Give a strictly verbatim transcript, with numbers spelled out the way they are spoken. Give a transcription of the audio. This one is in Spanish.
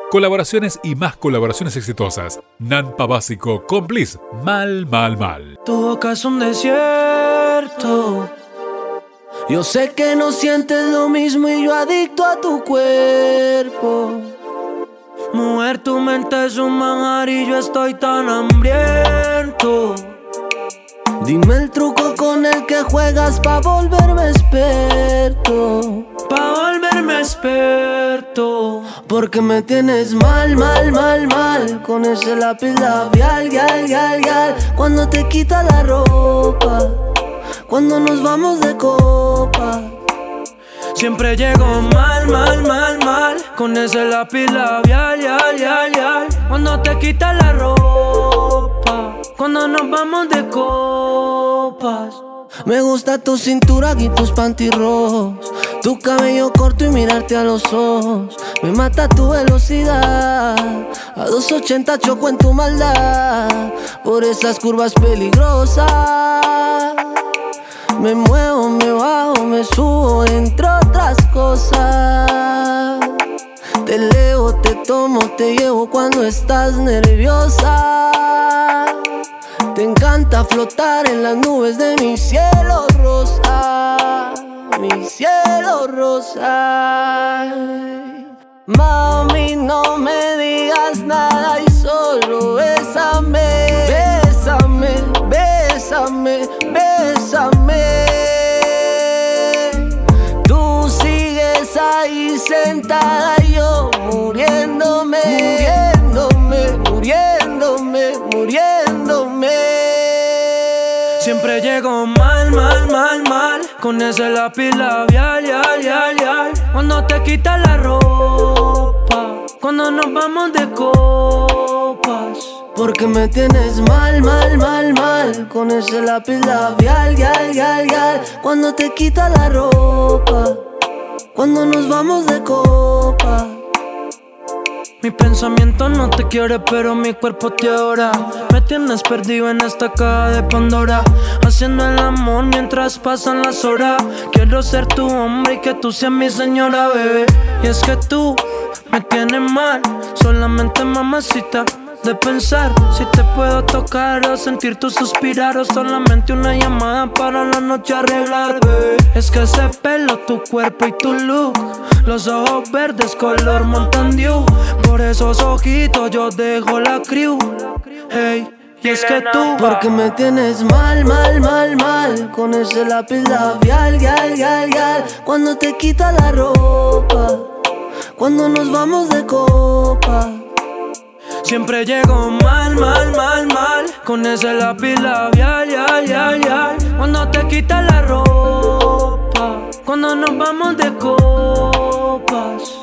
Colaboraciones y más colaboraciones exitosas. Nampa Básico con Bliss. Mal, mal, mal. Tu boca es un desierto. Yo sé que no sientes lo mismo y yo adicto a tu cuerpo. Mujer, tu mente es un manjar y yo estoy tan hambriento. Dime el truco con el que juegas pa' volverme experto. Pa' volverme experto. Porque me tienes mal, mal, mal, mal. Con ese lápiz labial, gal, gal, gal. Cuando te quitas la ropa, cuando nos vamos de copa. Siempre llego mal, mal, mal, mal. Con ese lápiz labial, yal, yal, yal. Cuando te quitas la ropa, cuando nos vamos de copas. Me gusta tu cintura y tus panty rojos, tu cabello corto y mirarte a los ojos. Me mata tu velocidad, a dos ochenta choco en tu maldad. Por esas curvas peligrosas me muevo, me bajo, me subo, entre otras cosas. Te leo, te tomo, te llevo cuando estás nerviosa. Te encanta flotar en las nubes de mi cielo rosa, mi cielo rosa. Mami, no me digas nada y solo bésame. Bésame, bésame, bésame. Tú sigues ahí sentada y yo muriéndome, muriéndome, muriéndome, muriéndome. Siempre llego mal, mal, mal, mal. Con ese lápiz labial, yal, yal, yal. Cuando te quitas la ropa, cuando nos vamos de copas. Porque me tienes mal, mal, mal, mal. Con ese lápiz labial, yal, yal, yal. Cuando te quitas la ropa, cuando nos vamos de copa. Mi pensamiento no te quiere, pero mi cuerpo te adora. Me tienes perdido en esta caja de Pandora, haciendo el amor mientras pasan las horas. Quiero ser tu hombre y que tú seas mi señora, bebé. Y es que tú me tienes mal, solamente mamacita de pensar si te puedo tocar o sentir tu suspirar, o solamente una llamada para la noche arreglar, bebé. Es que ese pelo, tu cuerpo y tu look, los ojos verdes color Mountain Dew, por esos ojitos yo dejo la crew. Hey, y es que tú, porque me tienes mal, mal, mal, mal. Con ese lápiz labial, gal, gal, gal. Cuando te quitas la ropa, cuando nos vamos de copa. Siempre llego mal, mal, mal, mal. Con ese lápiz labial, yal, yal, yal. Cuando te quitas la ropa, cuando nos vamos de copas.